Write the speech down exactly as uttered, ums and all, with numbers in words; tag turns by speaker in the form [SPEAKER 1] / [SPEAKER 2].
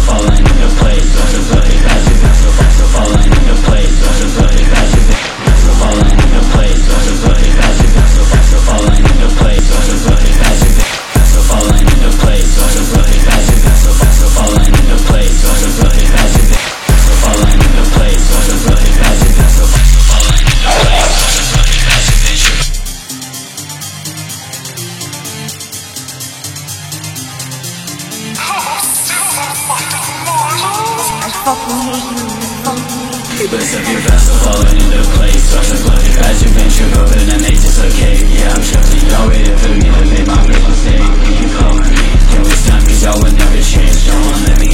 [SPEAKER 1] falling into place. Faster, faster, faster, faster, faster, falling into place. Faster, faster, faster, faster, falling into place. Faster, faster, faster, faster, faster, falling into place. Faster, faster, faster, faster, falling into place. Faster, faster, faster, faster, faster, falling into place. Faster, faster, faster, faster, falling into place. Faster, faster, faster, faster, faster, falling into place. Faster, faster, faster, faster.
[SPEAKER 2] I fucking hate you.
[SPEAKER 1] Best of your faster falling into place. Faster, faster, faster, venture open and nature's okay. Yeah, I'm shuffling, y'all waiting for me to make my big mistake. You call me, can't waste time cause y'all will never change. Don't wanna let me